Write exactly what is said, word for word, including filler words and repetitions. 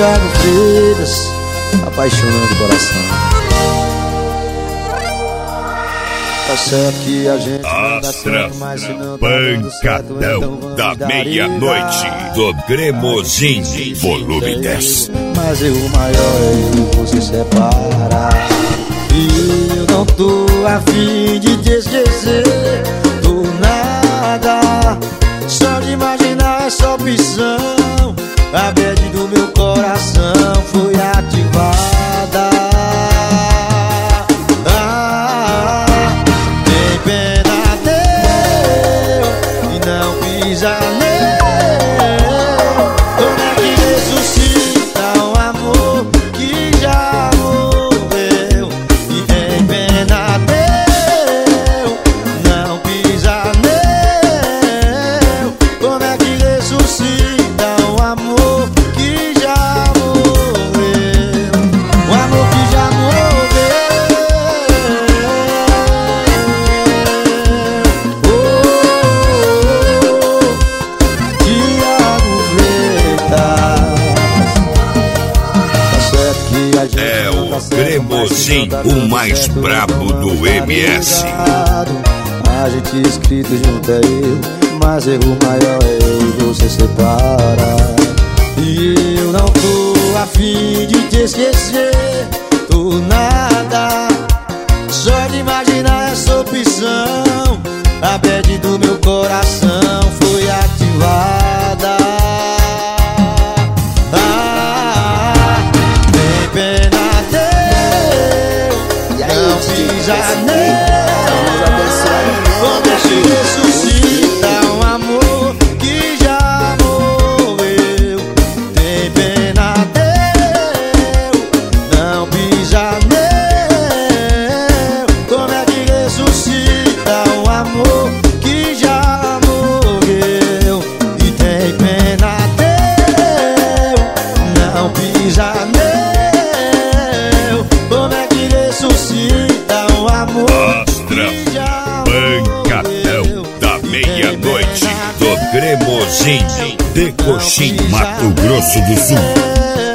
Tiago Freitas, apaixonando o coração. Tá certo que a gente Astra, pancadão da meia-noite do Cremosinho, volume dez. Mas erro maior é eu você separar. E eu não tô afim de te esquecer do nada. Só de imaginar essa opção, a bad do meu coração foi ativada. Ah, tem pena teu e não pisa nele. Como é que ressuscita um amor que já morreu? E tem pena teu, não pisa nele. Como é que ressuscita um amor que já morreu? Um amor que já morreu. Oh, Tiago Freitas. Tá certo que a gente É não o tá certo, Cremosinho, mas o mais brabo do M S. a gente escrito junto é eu, mas erro maior é eu e você separa. E eu não tô afim de te esquecer do nada. Só de imaginar essa opção, a bad do meu coração foi ativada. Ah, tem pena teu, não pisa nele. Como é que ressuscita um amor que já morreu? Tem pena teu, não pisa nele. Como é que ressuscita um amor que já morreu? E tem pena teu, não pisa nele. Como é que ressuscita um amor Astra, que já pancadão da meia-noite do Cremosinho, de Coxim, Mato Grosso do Sul.